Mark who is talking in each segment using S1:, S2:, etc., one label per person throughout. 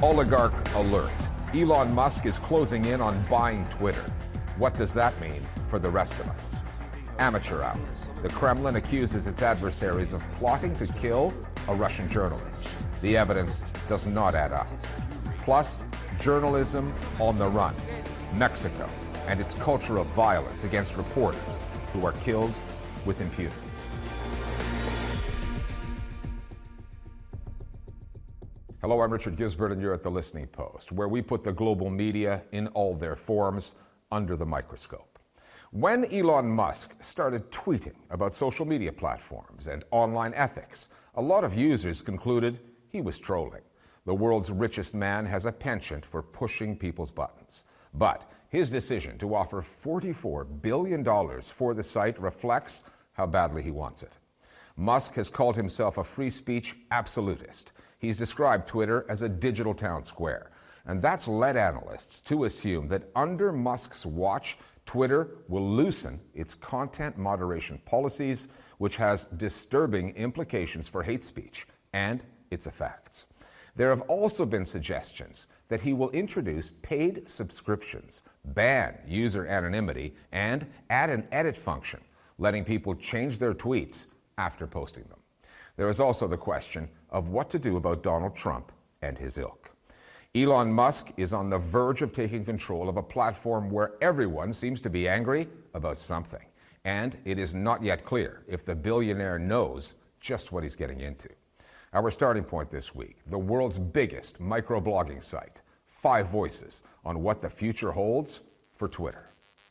S1: Oligarch alert. Elon Musk is closing in on buying Twitter. What does that mean for the rest of us? Amateur hour. The Kremlin accuses its adversaries of plotting to kill a Russian journalist. The evidence does not add up. Plus, journalism on the run. Mexico and its culture of violence against reporters who are killed with impunity. Hello, I'm Richard Gisbert, and you're at The Listening Post, where we put the global media in all their forms under the microscope. When Elon Musk started tweeting about social media platforms and online ethics, a lot of users concluded he was trolling. The world's richest man has a penchant for pushing people's buttons. But his decision to offer $44 billion for the site reflects how badly he wants it. Musk has called himself a free speech absolutist. He's described Twitter as a digital town square. And that's led analysts to assume that under Musk's watch, Twitter will loosen its content moderation policies, which has disturbing implications for hate speech and its effects. There have also been suggestions that he will introduce paid subscriptions, ban user anonymity, and add an edit function, letting people change their tweets after posting them. There is also the question of what to do about Donald Trump and his ilk. Elon Musk is on the verge of taking control of a platform where everyone seems to be angry about something. And it is not yet clear if the billionaire knows just what he's getting into. Our starting point this week, the world's biggest microblogging site, 5 voices on what the future holds for Twitter.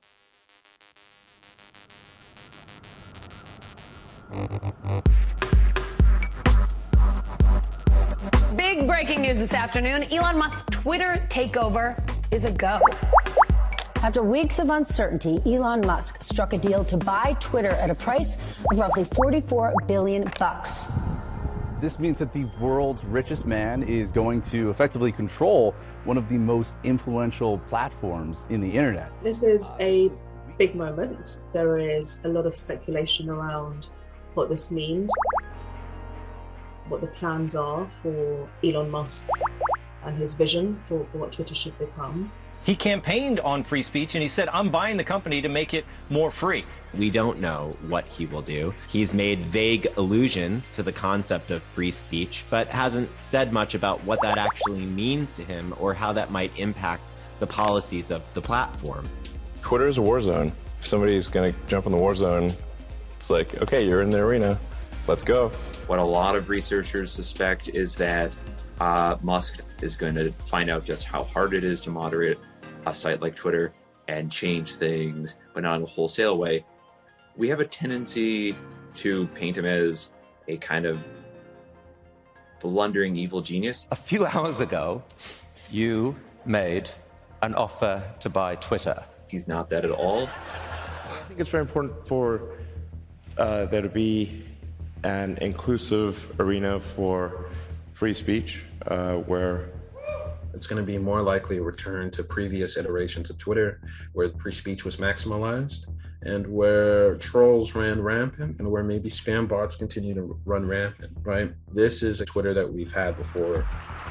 S2: Big breaking news this afternoon. Elon Musk's Twitter takeover is a go.
S3: After weeks of uncertainty, Elon Musk struck a deal to buy Twitter at a price of roughly $44 billion.
S4: This means that the world's richest man is going to effectively control one of the most influential platforms in the internet.
S5: This is a big moment. There is a lot of speculation around what this means, what the plans are for Elon Musk and his vision for what Twitter should become.
S6: He campaigned on free speech and he said, I'm buying the company to make it more free.
S7: We don't know what he will do. He's made vague allusions to the concept of free speech, but hasn't said much about what that actually means to him or how that might impact the policies of the platform.
S8: Twitter is a war zone. If somebody's going to jump in the war zone, it's like, okay, you're in the arena. Let's go.
S9: What a lot of researchers suspect is that Musk is going to find out just how hard it is to moderate a site like Twitter and change things, but not in a wholesale way. We have a tendency to paint him as a kind of blundering evil genius.
S10: A few hours ago, you made an offer to buy Twitter.
S9: He's not that at all.
S8: I think it's very important for there to be an inclusive arena for free speech where
S11: it's going to be more likely a return to previous iterations of Twitter where free speech was maximalized and where trolls ran rampant and where maybe spam bots continue to run rampant, right? This is a Twitter that we've had before.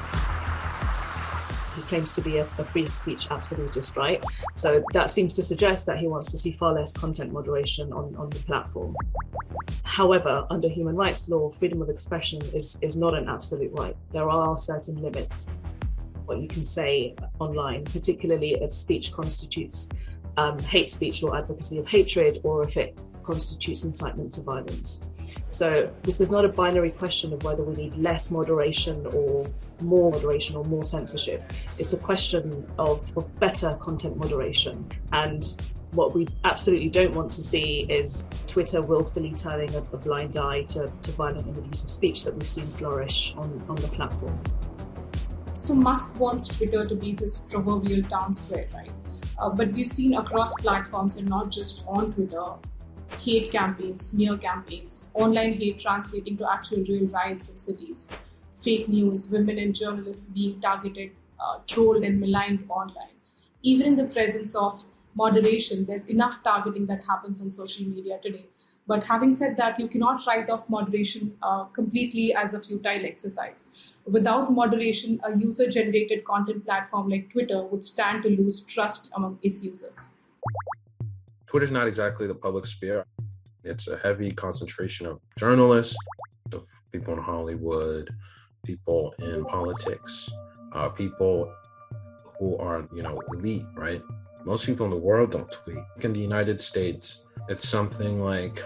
S5: He claims to be a free speech absolutist, right? So that seems to suggest that he wants to see far less content moderation on the platform. However, under human rights law, freedom of expression is not an absolute right. There are certain limits what you can say online, particularly if speech constitutes hate speech or advocacy of hatred, or if it constitutes incitement to violence. So this is not a binary question of whether we need less moderation or more censorship. It's a question of better content moderation. And what we absolutely don't want to see is Twitter willfully turning a blind eye to violent and abusive speech that we've seen flourish on the platform.
S12: So Musk wants Twitter to be this proverbial town square, right? But we've seen across platforms and not just on Twitter, hate campaigns, smear campaigns, online hate translating to actual real riots in cities, fake news, women and journalists being targeted, trolled and maligned online. Even in the presence of moderation, there's enough targeting that happens on social media today. But having said that, you cannot write off moderation completely as a futile exercise. Without moderation, a user-generated content platform like Twitter would stand to lose trust among its users.
S11: Twitter's not exactly the public sphere. It's a heavy concentration of journalists, of people in Hollywood, people in politics, people who are, elite, right? Most people in the world don't tweet. In the United States, it's something like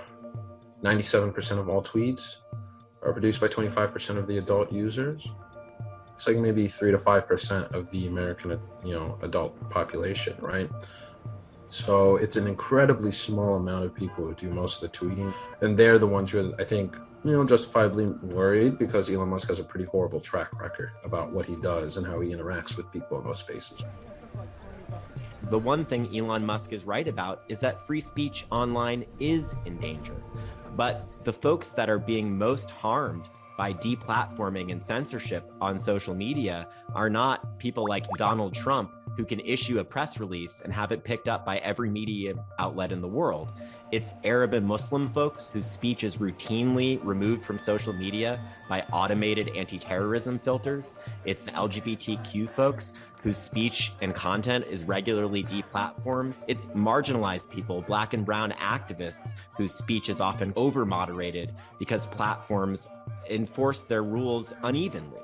S11: 97% of all tweets are produced by 25% of the adult users. It's like maybe 3 to 5% of the American, adult population, right? So it's an incredibly small amount of people who do most of the tweeting. And they're the ones who are, I think, justifiably worried because Elon Musk has a pretty horrible track record about what he does and how he interacts with people in those spaces.
S7: The one thing Elon Musk is right about is that free speech online is in danger. But the folks that are being most harmed by deplatforming and censorship on social media are not people like Donald Trump, who can issue a press release and have it picked up by every media outlet in the world. It's Arab and Muslim folks whose speech is routinely removed from social media by automated anti-terrorism filters. It's LGBTQ folks whose speech and content is regularly deplatformed. It's marginalized people, Black and brown activists, whose speech is often over-moderated because platforms enforce their rules unevenly.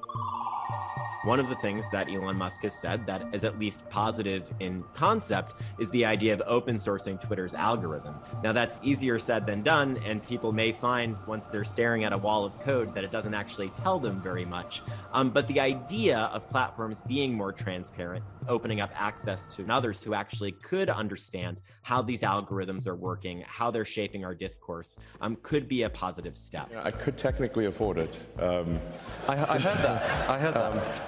S7: One of the things that Elon Musk has said that is at least positive in concept is the idea of open sourcing Twitter's algorithm. Now that's easier said than done, and people may find once they're staring at a wall of code that it doesn't actually tell them very much. But the idea of platforms being more transparent, opening up access to others who actually could understand how these algorithms are working, how they're shaping our discourse, could be a positive step.
S8: I could technically afford it.
S10: I heard that. I heard that.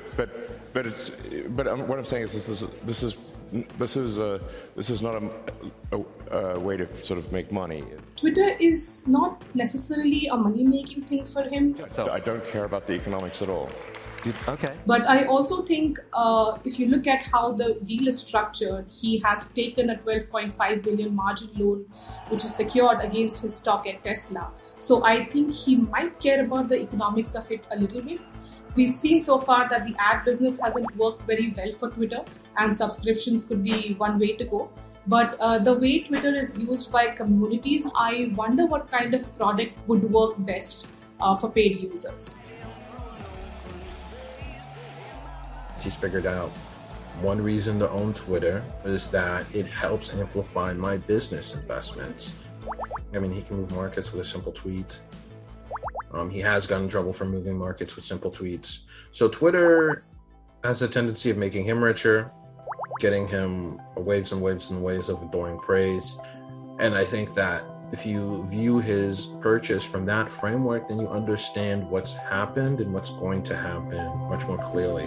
S8: But what I'm saying is this is not a way to sort of make money.
S12: Twitter is not necessarily a money-making thing for him.
S8: I don't care about the economics at all.
S10: Okay.
S12: But I also think if you look at how the deal is structured, he has taken a $12.5 billion margin loan, which is secured against his stock at Tesla. So I think he might care about the economics of it a little bit. We've seen so far that the ad business hasn't worked very well for Twitter, and subscriptions could be one way to go. But the way Twitter is used by communities, I wonder what kind of product would work best for paid users.
S11: He's figured out one reason to own Twitter is that it helps amplify my business investments. I mean, he can move markets with a simple tweet. He has gotten in trouble for moving markets with simple tweets. So Twitter has a tendency of making him richer, getting him waves and waves and waves of adoring praise. And I think that if you view his purchase from that framework, then you understand what's happened and what's going to happen much more clearly.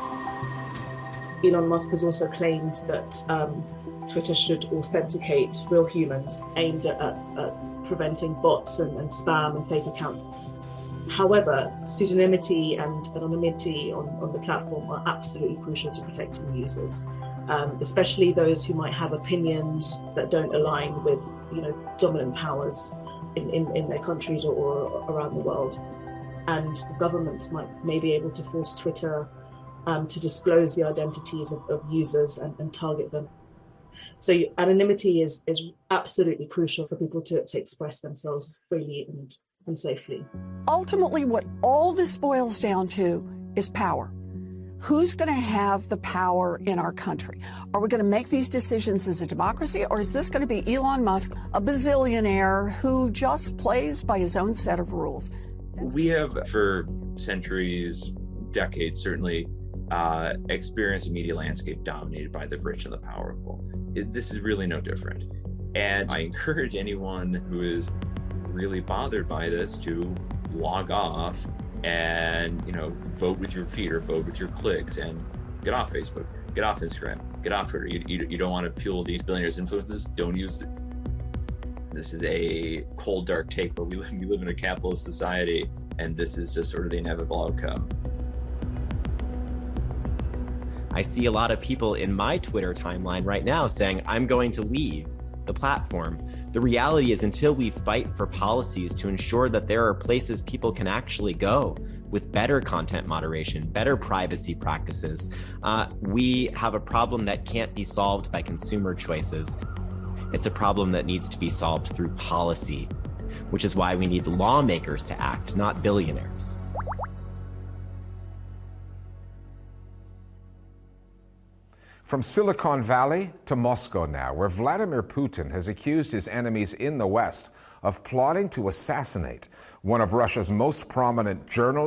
S5: Elon Musk has also claimed that Twitter should authenticate real humans, aimed at preventing bots and spam and fake accounts. However, pseudonymity and anonymity on the platform are absolutely crucial to protecting users, especially those who might have opinions that don't align with dominant powers in their countries or around the world. And the governments may be able to force Twitter to disclose the identities of users and target them. So anonymity is absolutely crucial for people to express themselves freely and safely.
S13: Ultimately, what all this boils down to is power. Who's going to have the power in our country? Are we going to make these decisions as a democracy, or is this going to be Elon Musk, a bazillionaire who just plays by his own set of rules?
S9: We have, for centuries, decades certainly, experienced a media landscape dominated by the rich and the powerful. This is really no different. And I encourage anyone who is really bothered by this to log off and vote with your feet or vote with your clicks and get off Facebook, get off Instagram, get off Twitter. You don't want to fuel these billionaires' influences. Don't use it. This is a cold, dark take, but we live in a capitalist society, and this is just sort of the inevitable outcome.
S7: I see a lot of people in my Twitter timeline right now saying, I'm going to leave the platform. The reality is, until we fight for policies to ensure that there are places people can actually go with better content moderation, better privacy practices, we have a problem that can't be solved by consumer choices. It's a problem that needs to be solved through policy, which is why we need lawmakers to act, not billionaires.
S1: From Silicon Valley to Moscow now, where Vladimir Putin has accused his enemies in the West of plotting to assassinate one of Russia's most prominent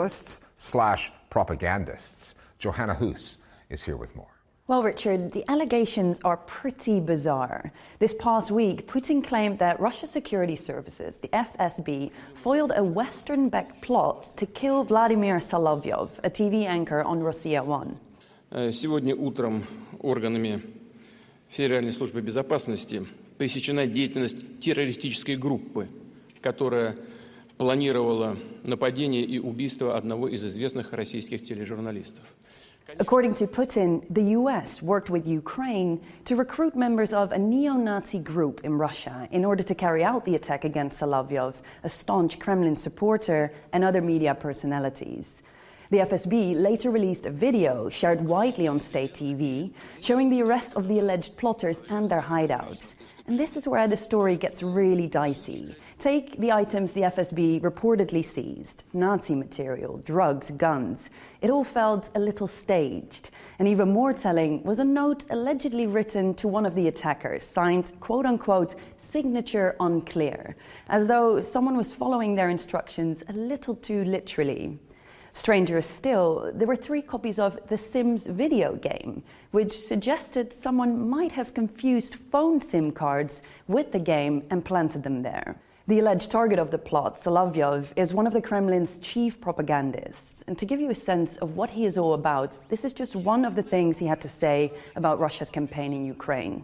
S1: journalists/propagandists. Johanna Hus is here with more.
S14: Well, Richard, the allegations are pretty bizarre. This past week, Putin claimed that Russia's security services, the FSB, foiled a Western-backed plot to kill Vladimir Solovyov, a TV anchor on Rossiya 1.
S15: Сегодня утром органами Федеральной службы безопасности пресечена деятельность террористической группы, которая планировала нападение и убийство одного из известных российских тележурналистов.
S14: According to Putin, the US worked with Ukraine to recruit members of a neo-Nazi group in Russia in order to carry out the attack against Solovyov, a staunch Kremlin supporter, and other media personalities. The FSB later released a video shared widely on state TV showing the arrest of the alleged plotters and their hideouts. And this is where the story gets really dicey. Take the items the FSB reportedly seized: Nazi material, drugs, guns. It all felt a little staged. And even more telling was a note allegedly written to one of the attackers, signed, quote-unquote, signature unclear, as though someone was following their instructions a little too literally. Stranger still, there were 3 copies of The Sims video game, which suggested someone might have confused phone SIM cards with the game and planted them there. The alleged target of the plot, Solovyov, is one of the Kremlin's chief propagandists. And to give you a sense of what he is all about, this is just one of the things he had to say about Russia's campaign in Ukraine.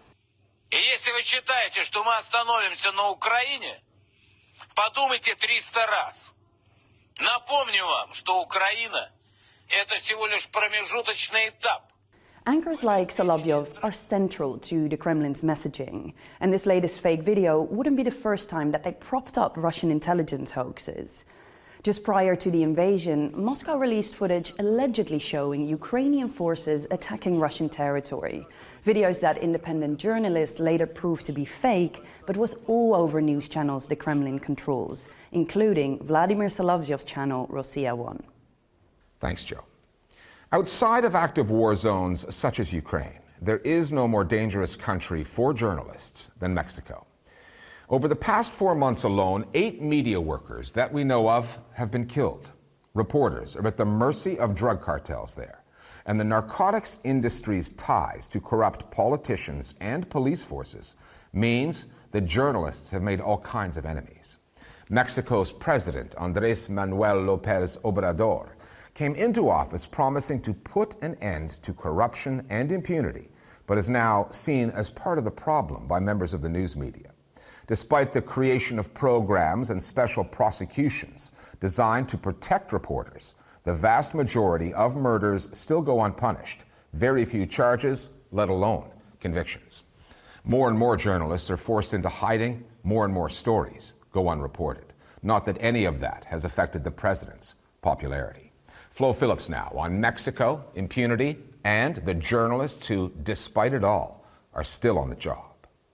S16: И если вы считаете, что мы остановимся на Украине, подумайте 300 раз. Напомню вам, что Украина – это всего лишь промежуточный этап.
S14: Anchors like Solovyov are central to the Kremlin's messaging, and this latest fake video wouldn't be the first time that they propped up Russian intelligence hoaxes. Just prior to the invasion, Moscow released footage allegedly showing Ukrainian forces attacking Russian territory. Videos that independent journalists later proved to be fake, but was all over news channels the Kremlin controls, including Vladimir Solovyov's channel Rossiya 1.
S1: Thanks, Joe. Outside of active war zones such as Ukraine, there is no more dangerous country for journalists than Mexico. Over the past 4 months alone, 8 media workers that we know of have been killed. Reporters are at the mercy of drug cartels there, and the narcotics industry's ties to corrupt politicians and police forces means that journalists have made all kinds of enemies. Mexico's president, Andrés Manuel López Obrador, came into office promising to put an end to corruption and impunity, but is now seen as part of the problem by members of the news media. Despite the creation of programs and special prosecutions designed to protect reporters, the vast majority of murders still go unpunished. Very few charges, let alone convictions. More and more journalists are forced into hiding. More and more stories go unreported. Not that any of that has affected the president's popularity. Flo Phillips now on Mexico, impunity, and the journalists who, despite it all, are still on the job.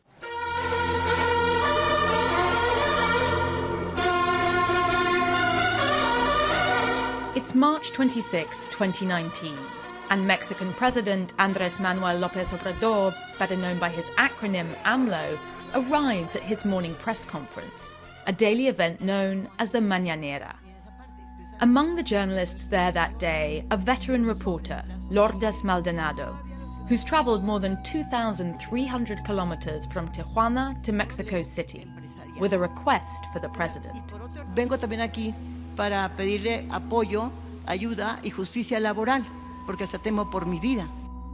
S17: It's March 26, 2019, and Mexican President Andrés Manuel López Obrador, better known by his acronym AMLO, arrives at his morning press conference, a daily event known as the Mañanera. Among the journalists there that day, a veteran reporter, Lourdes Maldonado, who's traveled more than 2,300 kilometers from Tijuana to Mexico City, with a request for the president.
S18: Vengo también aquí para pedirle apoyo, ayuda y justicia laboral, porque hasta temo por mi vida.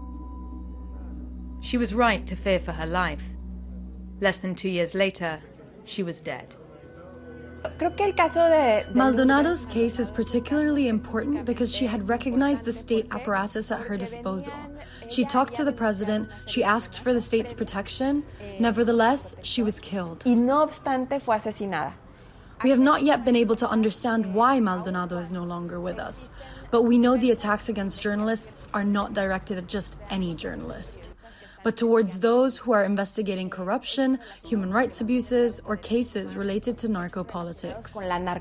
S17: She was right to fear for her life. Less than 2 years later, she was dead.
S19: Maldonado's case is particularly important because she had recognized the state apparatus at her disposal. She talked to the president, she asked for the state's protection. Nevertheless, she was killed.
S20: Y no obstante, fue asesinada.
S19: We have not yet been able to understand why Maldonado is no longer with us, but we know the attacks against journalists are not directed at just any journalist, but towards those who are investigating corruption, human rights abuses, or cases related to narco-politics.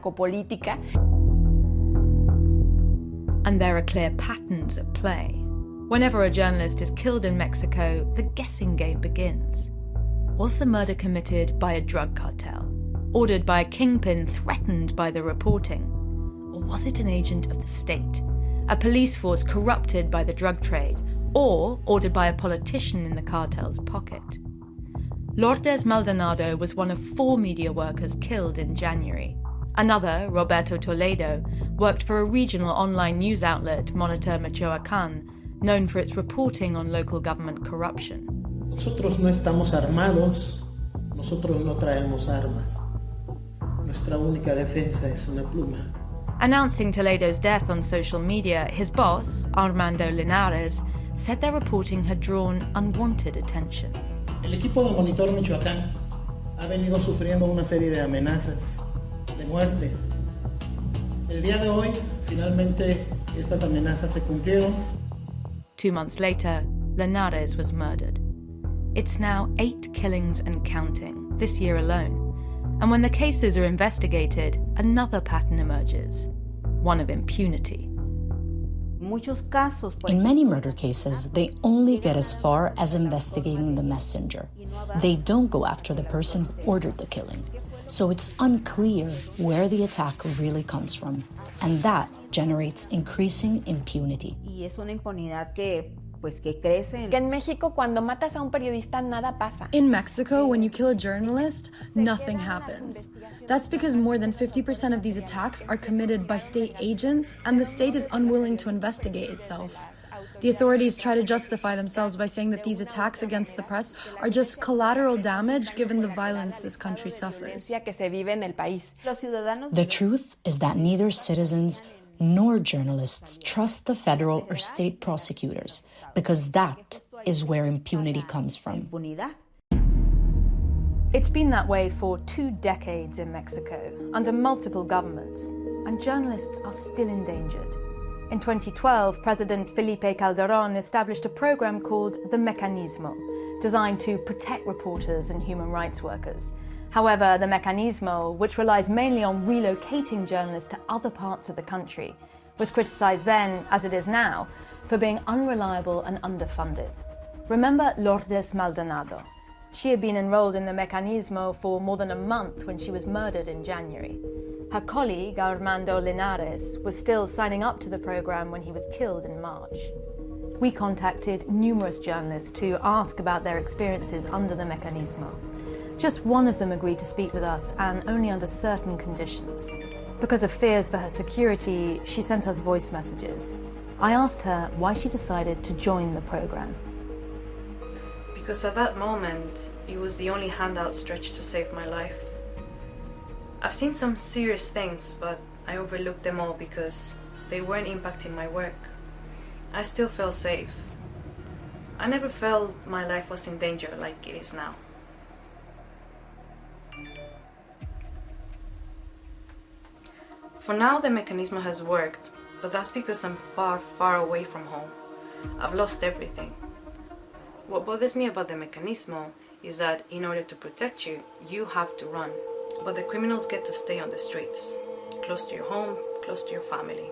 S17: And there are clear patterns at play. Whenever a journalist is killed in Mexico, the guessing game begins. Was the murder committed by a drug cartel? Ordered by a kingpin threatened by the reporting? Or was it an agent of the state? A police force corrupted by the drug trade? Or ordered by a politician in the cartel's pocket? Lourdes Maldonado was one of 4 media workers killed in January. Another, Roberto Toledo, worked for a regional online news outlet, Monitor Michoacán, known for its reporting on local government corruption.
S21: Nosotros no estamos armados, nosotros no traemos armas. Nuestra única defensa es una pluma.
S17: Announcing Toledo's death on social media, his boss, Armando Linares, said their reporting had drawn unwanted attention.
S21: El equipo de Monitor Michoacán ha venido sufriendo una serie de amenazas de muerte. El día de hoy, finalmente, estas amenazas se cumplieron.
S17: 2 months later, Linares was murdered. It's now 8 killings and counting, this year alone. And when the cases are investigated, another pattern emerges, one of impunity.
S22: In many murder cases, they only get as far as investigating the messenger. They don't go after the person who ordered the killing. So it's unclear where the attack really comes from. And that generates increasing impunity.
S20: En México, cuando matas a un periodista, nada pasa.
S19: In Mexico, when you kill a journalist, nothing happens. That's because more than 50% of these attacks are committed by state agents, and the state is unwilling to investigate itself. The authorities try to justify themselves by saying that these attacks against the press are just collateral damage given the violence this country suffers.
S22: The truth is that neither citizens nor journalists trust the federal or state prosecutors, because that is where impunity comes from.
S17: It's been that way for 2 decades in Mexico, under multiple governments, and journalists are still endangered. In 2012, President Felipe Calderón established a program called the Mecanismo, designed to protect reporters and human rights workers. However, the Mecanismo, which relies mainly on relocating journalists to other parts of the country, was criticized then, as it is now, for being unreliable and underfunded. Remember Lourdes Maldonado. She had been enrolled in the Mecanismo for more than a month when she was murdered in January. Her colleague, Armando Linares, was still signing up to the program when he was killed in March. We contacted numerous journalists to ask about their experiences under the Mecanismo. Just one of them agreed to speak with us, and only under certain conditions. Because of fears for her security, she sent us voice messages. I asked her why she decided to join the program.
S23: Because at that moment, it was the only hand outstretched to save my life. I've seen some serious things, but I overlooked them all because they weren't impacting my work. I still felt safe. I never felt my life was in danger like it is now. For now, the Mecanismo has worked, but that's because I'm far, far away from home. I've lost everything. What bothers me about the Mecanismo is that in order to protect you, you have to run. But the criminals get to stay on the streets, close to your home, close to your family.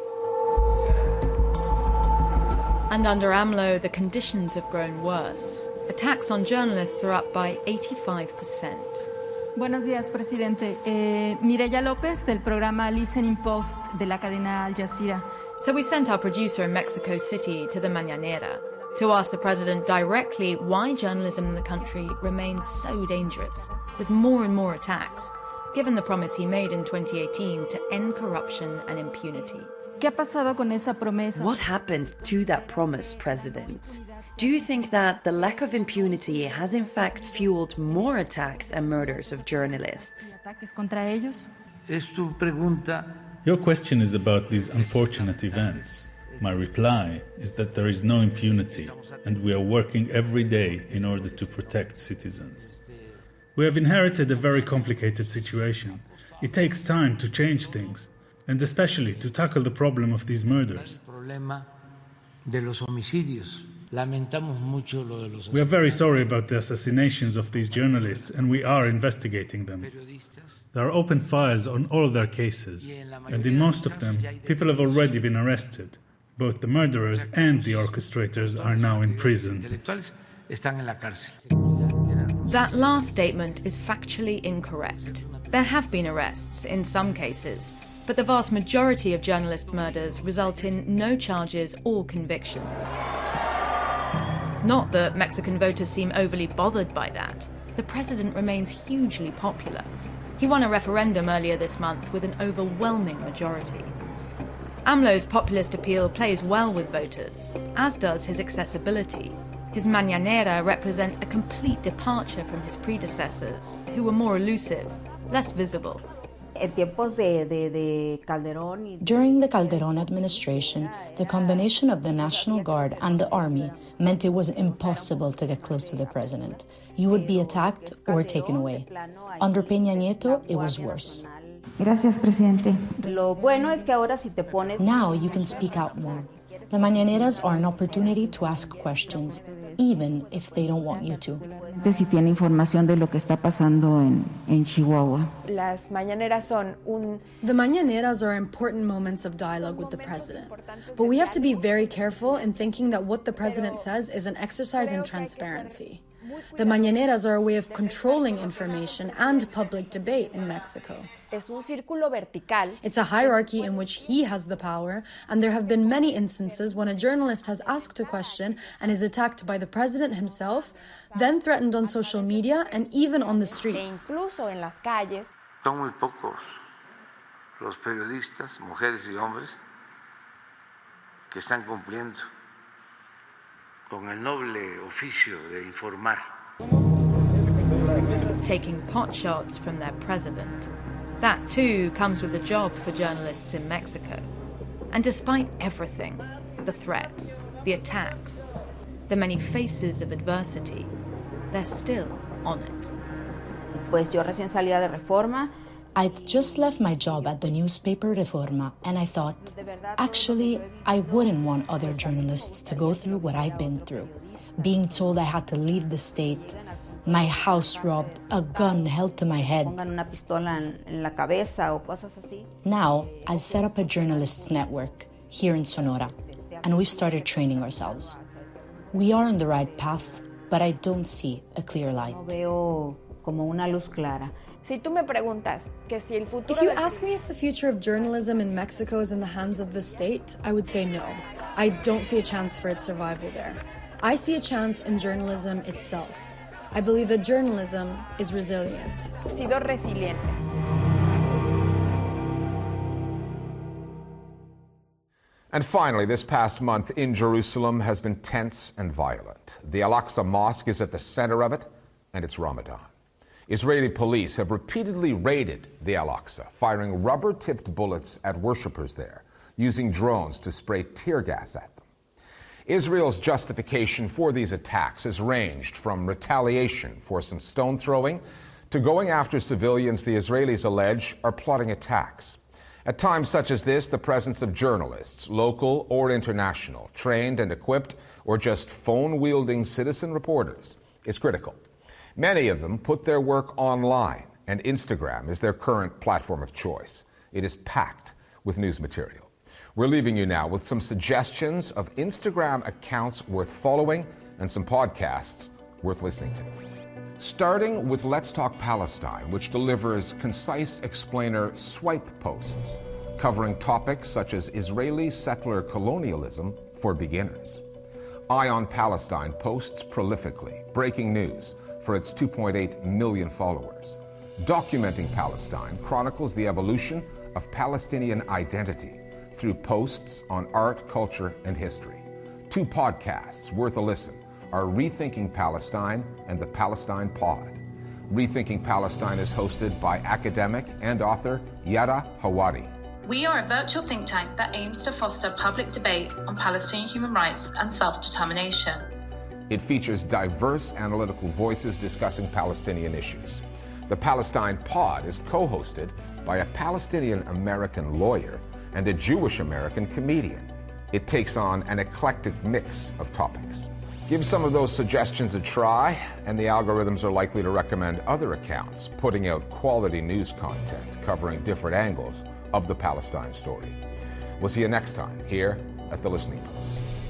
S17: And under AMLO, the conditions have grown worse. Attacks on journalists are up by 85%.
S24: Buenos días, presidente. Mireya López, del programa Listening Post de la cadena Al Jazeera.
S17: So we sent our producer in Mexico City to the Mañanera to ask the president directly why journalism in the country remains so dangerous, with more and more attacks, given the promise he made in 2018 to end corruption and impunity.
S24: ¿Qué ha pasado con esa promesa?
S25: What happened to that promise, President? Do you think that the lack of impunity has in fact fueled more attacks and murders of journalists?
S24: ¿Ataques contra ellos?
S2: Your question is about these unfortunate events. My reply is that there is no impunity, and we are working every day in order to protect citizens. We have inherited a very complicated situation. It takes time to change things, and especially to tackle the problem of these murders. We are very sorry about the assassinations of these journalists, and we are investigating them. There are open files on all their cases, and in most of them, people have already been arrested. Both the murderers and the orchestrators are now in prison.
S17: That last statement is factually incorrect. There have been arrests in some cases, but the vast majority of journalist murders result in no charges or convictions. Not that Mexican voters seem overly bothered by that. The president remains hugely popular. He won a referendum earlier this month with an overwhelming majority. AMLO's populist appeal plays well with voters, as does his accessibility. His mañanera represents a complete departure from his predecessors, who were more elusive, less visible.
S22: During the Calderón administration, the combination of the National Guard and the army meant it was impossible to get close to the president. You would be attacked or taken away. Under Peña Nieto, it was worse.
S3: Gracias, presidente.
S22: Now you can speak out more. The mañaneras are an opportunity to ask questions, even if they don't want you to.
S3: Si tiene información de lo que está pasando en Chihuahua.
S19: The mañaneras are important moments of dialogue with the president. But we have to be very careful in thinking that what the president says is an exercise in transparency. The mañaneras are a way of controlling information and public debate in Mexico. It's a hierarchy in which he has the power, and there have been many instances when a journalist has asked a question and is attacked by the president himself, then threatened on social media and even on the streets.
S4: Son muy pocos los periodistas, mujeres y hombres, que están cumpliendo con el noble oficio de informar.
S17: Taking potshots from their president. That too comes with a job for journalists in Mexico. And despite everything, the threats, the attacks, the many faces of adversity, they're still on it.
S3: Pues yo recién salía de Reforma.
S22: I'd just left my job at the newspaper Reforma, and I thought, actually, I wouldn't want other journalists to go through what I've been through. Being told I had to leave the state, my house robbed, a gun held to my head. Now, I've set up a journalists network here in Sonora, and we've started training ourselves. We are on the right path, but I don't see a clear light.
S20: Si tú me preguntas que si el futuro
S19: If you ask me if the future of journalism in Mexico is in the hands of the state, I would say no. I don't see a chance for its survival there. I see a chance in journalism itself. I believe that journalism is resilient.
S20: sido resiliente.
S1: And finally, this past month in Jerusalem has been tense and violent. The Al-Aqsa Mosque is at the center of it, and it's Ramadan. Israeli police have repeatedly raided the Al-Aqsa, firing rubber-tipped bullets at worshippers there, using drones to spray tear gas at them. Israel's justification for these attacks has ranged from retaliation for some stone throwing to going after civilians the Israelis allege are plotting attacks. At times such as this, the presence of journalists, local or international, trained and equipped, or just phone-wielding citizen reporters, is critical. Many of them put their work online, and Instagram is their current platform of choice. It is packed with news material. We're leaving you now with some suggestions of Instagram accounts worth following and some podcasts worth listening to. Starting with Let's Talk Palestine, which delivers concise explainer swipe posts covering topics such as Israeli settler colonialism for beginners. Eye on Palestine posts prolifically, breaking news for its 2.8 million followers. Documenting Palestine chronicles the evolution of Palestinian identity through posts on art, culture, and history. Two podcasts worth a listen are Rethinking Palestine and the Palestine Pod. Rethinking Palestine is hosted by academic and author Yara Hawari.
S6: We are a virtual think tank that aims to foster public debate on Palestinian human rights and self-determination.
S1: It features diverse analytical voices discussing Palestinian issues. The Palestine Pod is co-hosted by a Palestinian-American lawyer and a Jewish-American comedian. It takes on an eclectic mix of topics. Give some of those suggestions a try, and the algorithms are likely to recommend other accounts putting out quality news content covering different angles of the Palestine story. We'll see you next time here at The Listening Post.